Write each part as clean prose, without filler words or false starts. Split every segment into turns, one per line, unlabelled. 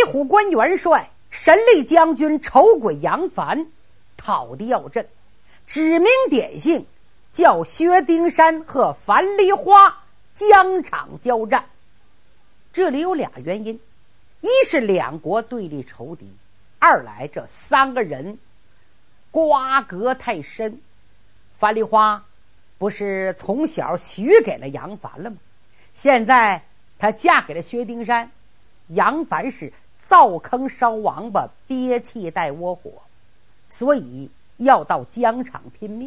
虎关元帅神力将军丑鬼杨凡讨敌要阵，指名点姓叫薛丁山和樊梨花疆场交战。这里有俩原因，一是两国对立仇敌，二来这三个人瓜葛太深。樊梨花不是从小许给了杨凡了吗？现在她嫁给了薛丁山，杨凡是灶坑烧王八，憋气带窝火，所以要到疆场拼命。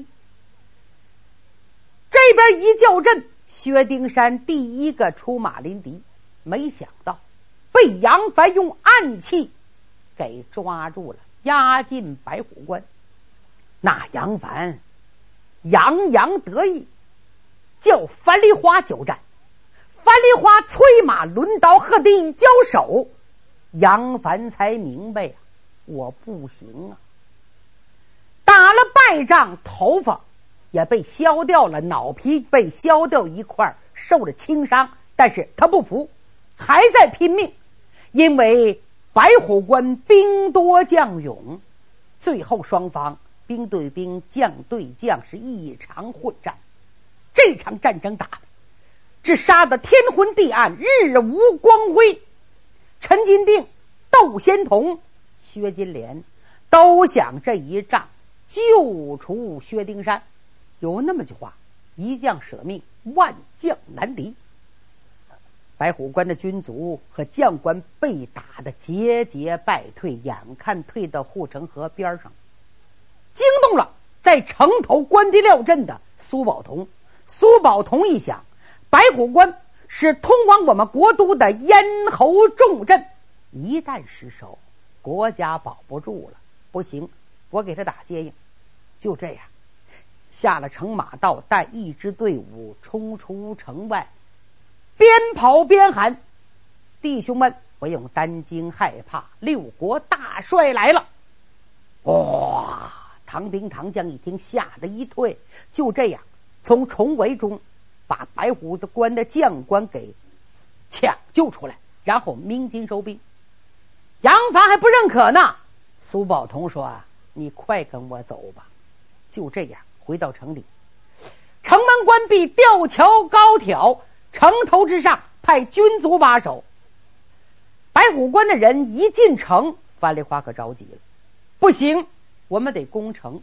这边一叫阵，薛丁山第一个出马临敌，没想到被杨凡用暗器给抓住了，押进白虎关。那杨凡洋洋得意，叫樊梨花交战。樊梨花催马抡刀和地一交手，杨凡才明白我不行啊，打了败仗，头发也被削掉了，脑皮被削掉一块，受了轻伤，但是他不服，还在拼命。因为白虎关兵多将勇，最后双方兵对兵，将对将，是一场混战。这场战争打的这杀得天昏地暗，日无光辉。陈金定、窦仙童、薛金莲都想这一仗救出薛丁山。有那么句话，一将舍命，万将难敌。白虎关的军卒和将官被打得节节败退，眼看退到护城河边上，惊动了在城头关敌料阵的苏宝同。苏宝同一想，白虎关是通往我们国都的咽喉重镇，一旦失守，国家保不住了，不行，我给他打接应。就这样下了城马道，带一支队伍冲出城外，边跑边喊：弟兄们，不用担惊害怕，六国大帅来了！哇！唐兵唐将一听，吓得一退。就这样从重围中把白虎关的将官给抢救出来，然后鸣金收兵。杨凡还不认可呢，苏宝同说：你快跟我走吧。就这样回到城里，城门关闭，吊桥高挑，城头之上派军卒把守。白虎关的人一进城，樊梨花可着急了，不行，我们得攻城。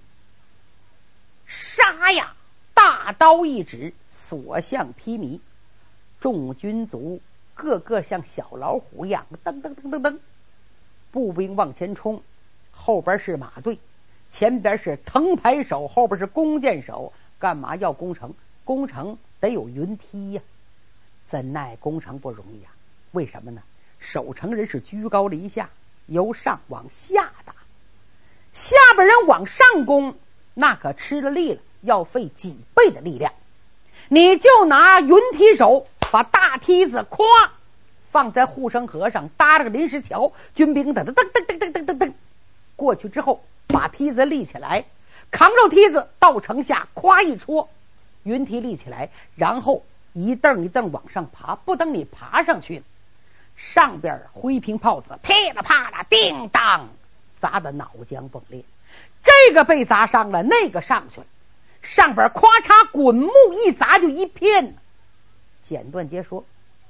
杀呀！大刀一指，所向披靡。众军卒个个像小老虎一样，噔噔噔噔噔，步兵往前冲，后边是马队，前边是藤牌手，后边是弓箭手。干嘛要攻城？攻城得有云梯呀，怎奈攻城不容易啊？为什么呢？守城人是居高临下，由上往下打，下边人往上攻，那可吃了力了，要费几倍的力量。你就拿云梯手把大梯子咵放在护城河上，搭了个临时桥，军兵噔噔噔噔噔噔噔噔过去之后，把梯子立起来，扛着梯子到城下，咵一戳，云梯立起来，然后一蹬一蹬往上爬。不等你爬上去，上边灰瓶炮子噼里啪啦叮当砸得脑浆迸裂，这个被砸伤了，那个上去了，上边咵嚓滚木一砸就一片。简短截说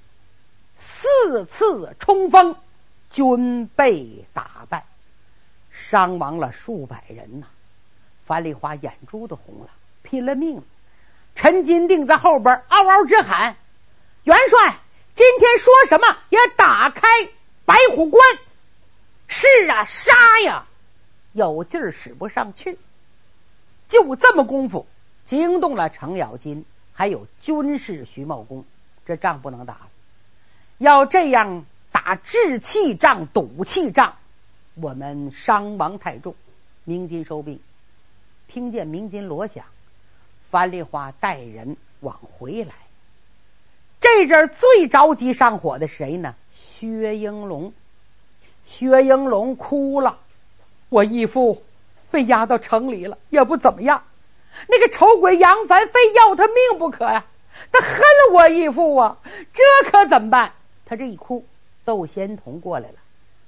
，4次冲锋，军被打败，伤亡了数百人呐。樊梨花眼珠子红了，拼了命了。陈金定在后边嗷嗷直喊：元帅，今天说什么也打开白虎关。是啊，杀呀，有劲儿使不上去。就这么功夫，惊动了程咬金，还有军士徐茂公。这仗不能打了，要这样打志气仗、赌气仗，我们伤亡太重，鸣金收兵。听见鸣金锣响，樊梨花带人往回来。这阵最着急上火的谁呢？薛英龙。薛英龙哭了：我义父被押到城里了，也不怎么样，那个丑鬼杨凡非要他命不可呀，他恨我义父啊，这可怎么办？他这一哭，窦仙童过来了。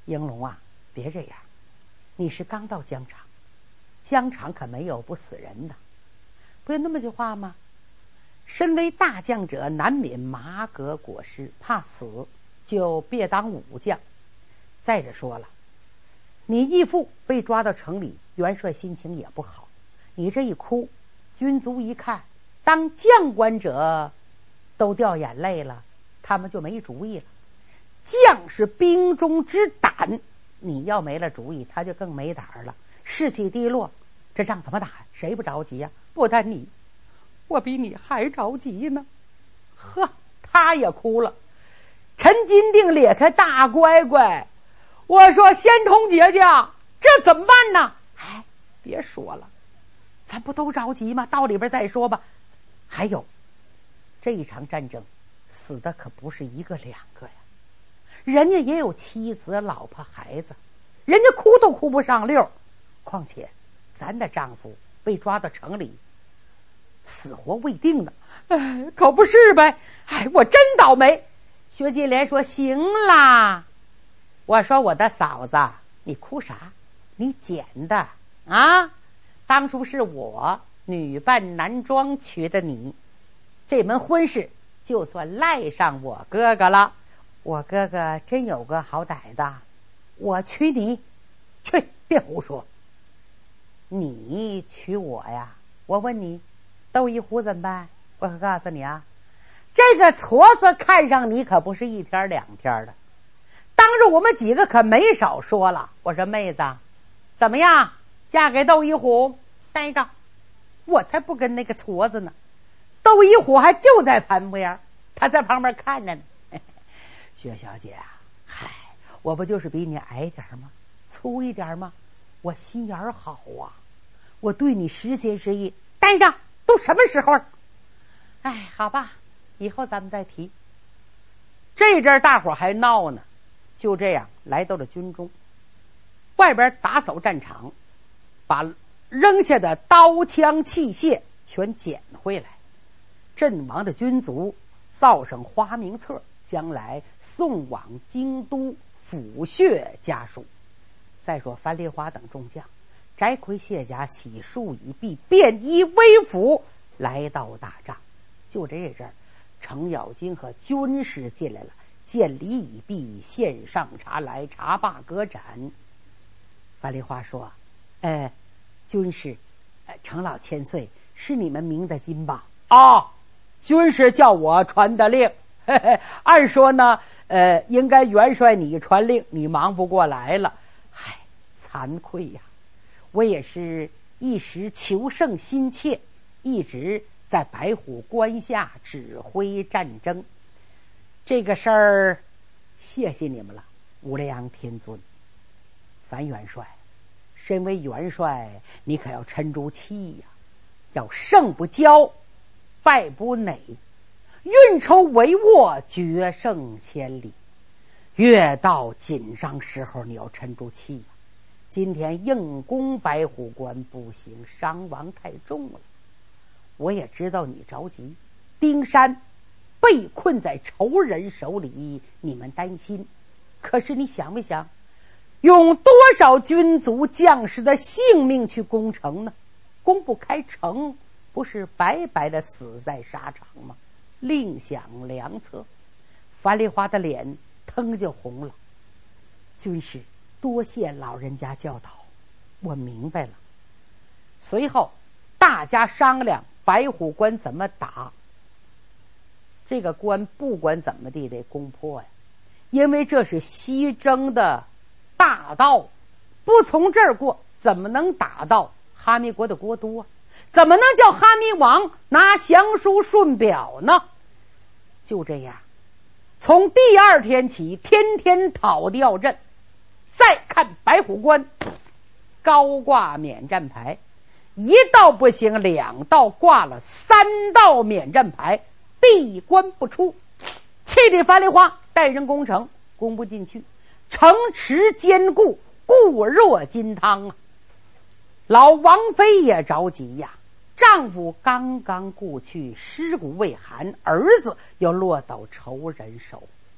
英龙啊，别这样，你是刚到疆场，疆场可没有不死人的，不有那么句话吗？身为大将者，难免麻革裹尸，怕死就别当武将。再者说了，你义父被抓到城里，元帅心情也不好，你这一哭，军卒一看，当将官者都掉眼泪了，他们就没主意了。将是兵中之胆，你要没了主意，他就更没胆了，士气低落，这仗怎么打？谁不着急呀？不但你，我比你还着急呢。呵，他也哭了。陈金定咧开大乖乖，我说仙童姐姐，这怎么办呢？哎，别说了，咱不都着急吗？到里边再说吧。还有，这一场战争死的可不是一个两个呀，人家也有妻子老婆孩子，人家哭都哭不上溜。况且咱的丈夫被抓到城里，死活未定呢。可不是呗。我真倒霉。薛金莲说行啦。我说我的嫂子，你哭啥？你捡的啊！当初是我女扮男装娶的你，这门婚事就算赖上我哥哥了。我哥哥真有个好歹的，我娶你。去，别胡说。你娶我呀？我问你，窦一虎怎么办？我可告诉你啊，这个矬子看上你可不是一天两天的，当着我们几个可没少说了。我说妹子，怎么样，嫁给窦一虎？单杠，我才不跟那个矬子呢。窦一虎还就在旁边，他在旁边看着呢。薛小姐啊，我不就是比你矮点吗？粗一点吗？我心眼好啊，我对你实心实意。单上都什么时候了？好吧，以后咱们再提。这阵大伙还闹呢，就这样来到了军中，外边打扫战场，把扔下的刀枪器械全捡回来。阵亡的军卒造上花名册，将来送往京都抚恤家属。再说樊梨花等众将翟逵卸甲，洗漱已毕，便衣微服，来到大帐。就这阵，程咬金和军士进来了，见礼已毕，献上茶来，茶罢歌盏。樊梨花说：军士，程老千岁，是你们明德金吧？军士叫我传的令。按说呢，应该元帅你传令，你忙不过来了。惭愧呀，我也是一时求胜心切，一直在白虎关下指挥战争。这个事儿谢谢你们了，无量天尊。樊元帅，身为元帅，你可要沉住气呀，要胜不骄，败不馁，运筹帷幄，决胜千里。越到紧张时候，你要沉住气呀。今天硬攻白虎关不行，伤亡太重了。我也知道你着急，丁山被困在仇人手里，你们担心。可是你想没想，用多少军卒将士的性命去攻城呢？攻不开城，不是白白的死在沙场吗？另想良策。樊梨花的脸腾就红了。军士，多谢老人家教导，我明白了。随后大家商量白虎关怎么打。这个关不管怎么地得攻破呀，因为这是西征的大道，不从这儿过，怎么能打到哈密国的国都啊？怎么能叫哈密王拿降书顺表呢？就这样，从第二天起，天天讨吊阵。再看白虎关，高挂免战牌，一道不行，两道挂了3道免战牌，闭关不出。气得樊梨花带人攻城，攻不进去，城池坚固，固若金汤啊！老王妃也着急呀，丈夫刚刚故去，尸骨未寒，儿子要落到仇人手。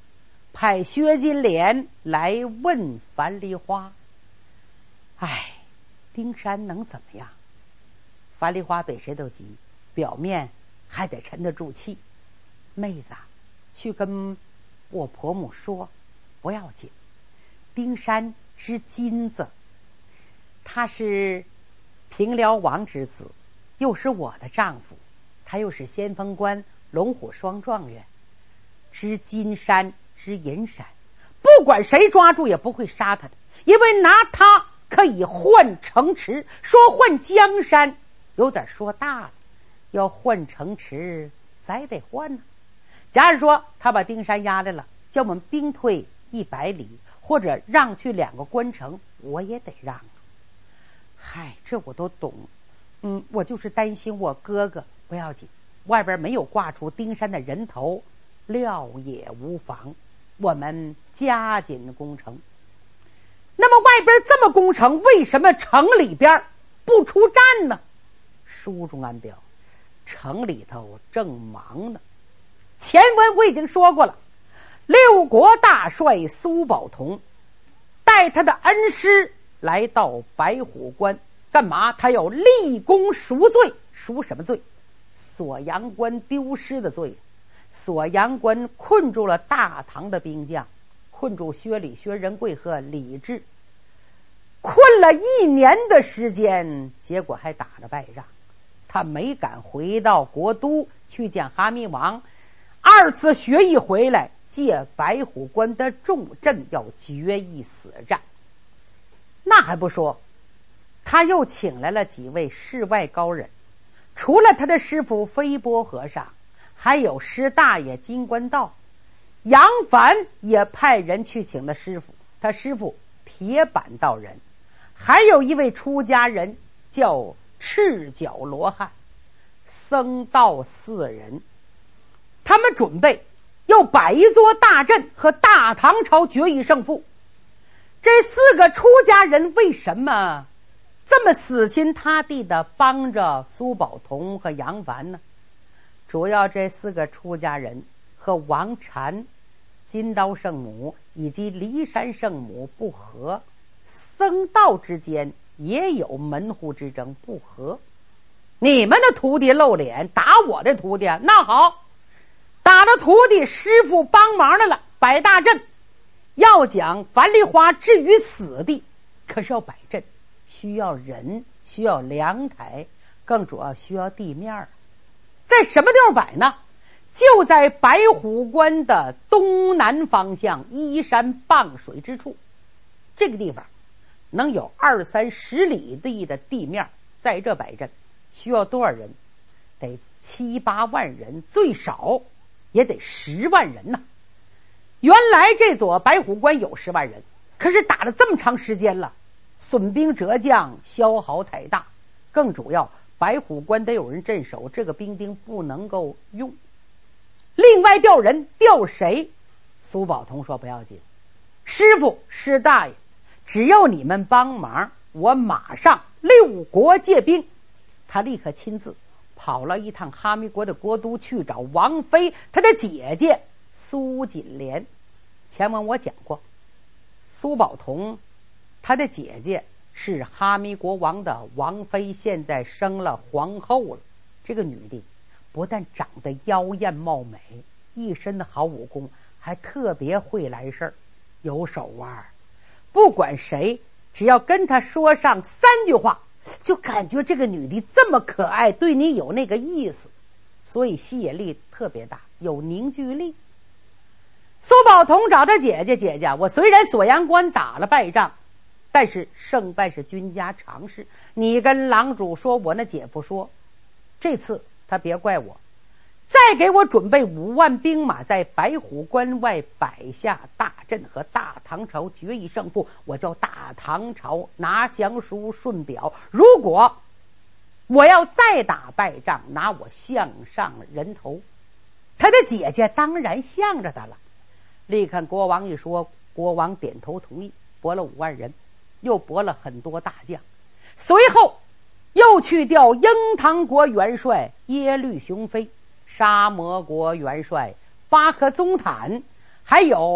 派薛金莲来问樊梨花。丁山能怎么样？樊梨花比谁都急，表面还得沉得住气。妹子，去跟我婆母说，不要紧。丁山之金子，他是平辽王之子，又是我的丈夫，他又是先锋官龙虎双状元，知金山知银山，不管谁抓住也不会杀他的，因为拿他可以换城池。说换江山有点说大了，要换城池咱得换呢。假如说他把丁山押来了，叫我们兵退100里，或者让去2个关城，我也得让。这我都懂。我就是担心我哥哥。不要紧，外边没有挂出丁山的人头，料也无妨。我们加紧攻城。那么外边这么攻城，为什么城里边不出战呢？书中暗表，城里头正忙呢。前文我已经说过了，6国大帅苏宝同带他的恩师来到白虎关，干嘛？他要立功赎罪。赎什么罪？锁阳关丢失的罪。锁阳关困住了大唐的兵将，困住薛礼、薛仁贵和李治，困了1年的时间，结果还打了败仗。他没敢回到国都去见哈密王，2次学艺回来，借白虎关的重镇要决一死战。那还不说，他又请来了几位世外高人，除了他的师傅飞波和尚，还有师大爷金官道。杨凡也派人去请的师傅，他师傅铁板道人，还有一位出家人叫赤脚罗汉，僧道4人。他们准备要摆一座大阵和大唐朝决一胜负。这4个出家人为什么这么死心塌地的帮着苏宝同和杨凡呢？主要这4个出家人和王禅、金刀圣母以及骊山圣母不和，僧道之间也有门户之争，不和。你们的徒弟露脸打我的徒弟，那好，打了徒弟，师傅帮忙来了，摆大阵，要将樊梨花置于死地。可是要摆阵需要人，需要凉台，更主要需要地面。在什么地方摆呢？就在白虎关的东南方向依山傍水之处。这个地方能有20-30里地的地面，在这摆阵需要多少人？得7-8万人，最少也得10万人呢。原来这座白虎关有10万人，可是打了这么长时间了，损兵折将，消耗太大。更主要，白虎关得有人镇守，这个兵丁不能够用。另外调人，调谁？苏宝同说不要紧，师傅师大爷，只要你们帮忙，我马上6国借兵。他立刻亲自跑了一趟哈密国的国都，去找王妃他的姐姐苏锦莲。前文我讲过，苏宝同他的姐姐是哈密国王的王妃，现在生了皇后了。这个女的不但长得妖艳貌美，一身的好武功，还特别会来事儿，有手腕。不管谁只要跟她说上3句话，就感觉这个女的这么可爱，对你有那个意思，所以吸引力特别大，有凝聚力。苏宝同找他姐姐，姐姐，我虽然锁阳关打了败仗，但是胜败是君家常事，你跟郎主说，我那姐夫说，这次他别怪我，再给我准备5万兵马，在白虎关外摆下大阵和大唐朝决一胜负。我叫大唐朝拿降书顺表，如果我要再打败仗，拿我项上人头。他的姐姐当然向着他了。立刻国王一说，国王点头同意，拨了5万人，又拨了很多大将，随后又去调鹰唐国元帅耶律雄飞、沙摩国元帅巴克宗坦，还有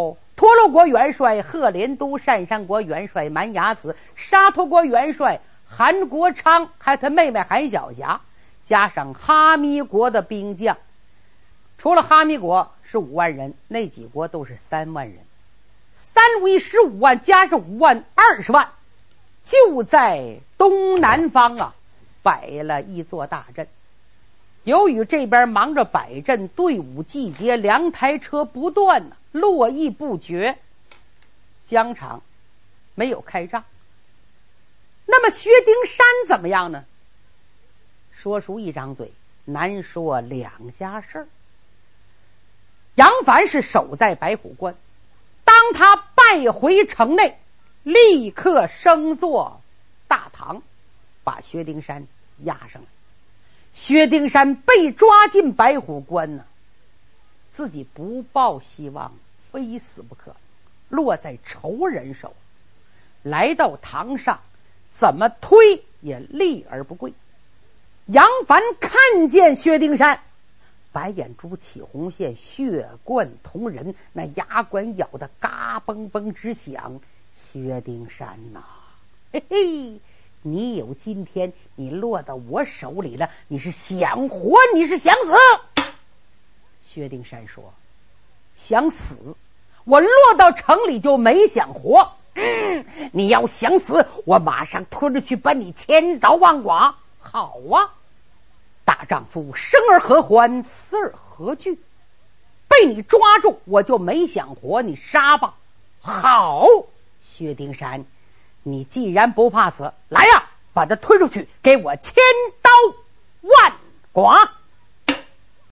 陀罗国元帅贺连都、单山国元帅满牙子、沙陀国元帅韩国昌，还有他妹妹韩小霞，加上哈密国的兵将，除了哈密国是5万人，那几国都是3万人，3为15万，加上5万20万，就在东南方啊摆了一座大阵。由于这边忙着摆阵，队伍集结，2台车不断呢，络绎不绝，疆场没有开仗。那么薛丁山怎么样呢？说书一张嘴，难说2家事儿。杨凡是守在白虎关，当他败回城内，立刻升做大唐，把薛丁山押上来。薛丁山被抓进白虎关呢，自己不抱希望，非死不可，落在仇人手，来到堂上，怎么推也立而不跪。杨凡看见薛丁山，白眼珠起红线，血贯瞳仁，那牙关咬得嘎嘣嘣直响。薛丁山呐，嘿嘿，你有今天，你落到我手里了，你是想活，你是想死？薛丁山说，想死，我落到城里就没想活。你要想死，我马上拖着去把你千刀万剐。好啊，大丈夫生而何欢，死而何惧？被你抓住，我就没想活，你杀吧。好，薛丁山，你既然不怕死，来呀，把他推出去，给我千刀万剐。